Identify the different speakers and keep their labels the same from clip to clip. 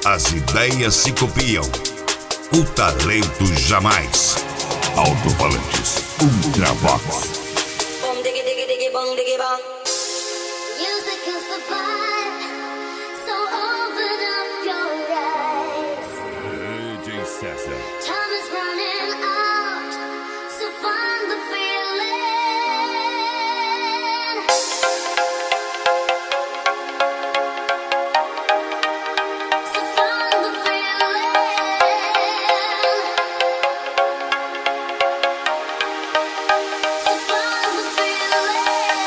Speaker 1: As ideias se copiam, o talento jamais. Alto-falantes Ultravox.
Speaker 2: Bom diggy diggy diggy bong diggy bong. Music is the vibe, so open up your eyes.
Speaker 1: DJ César.
Speaker 2: Time is running out, so find the feeling. So find the feeling. So find the feeling.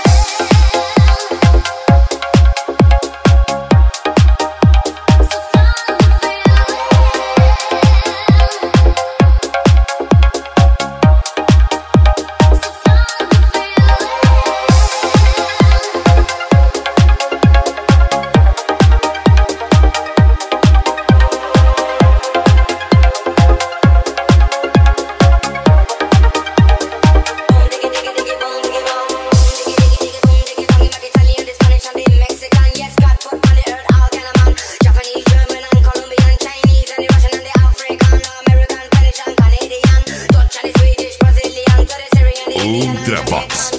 Speaker 1: Ultravox.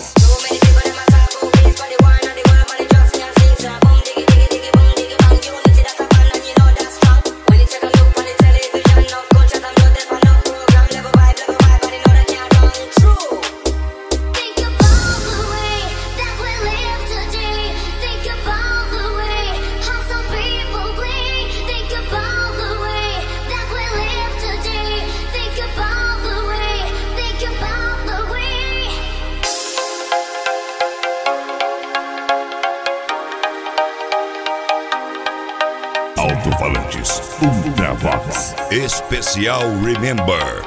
Speaker 1: Alto-falantes Ultravox. Especial Remember.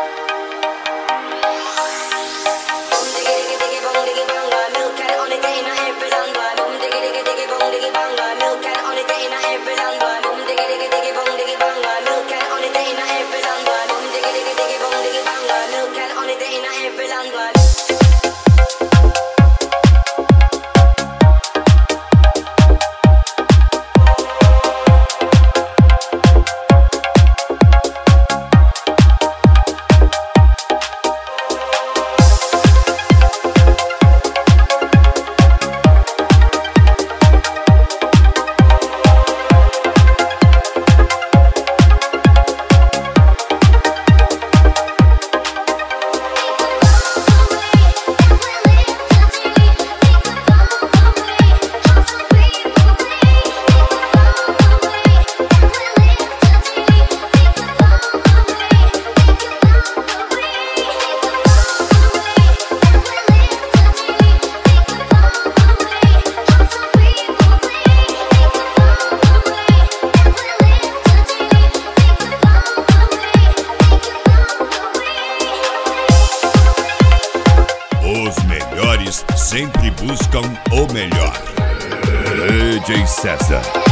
Speaker 1: Os melhores sempre buscam o melhor. DJ César.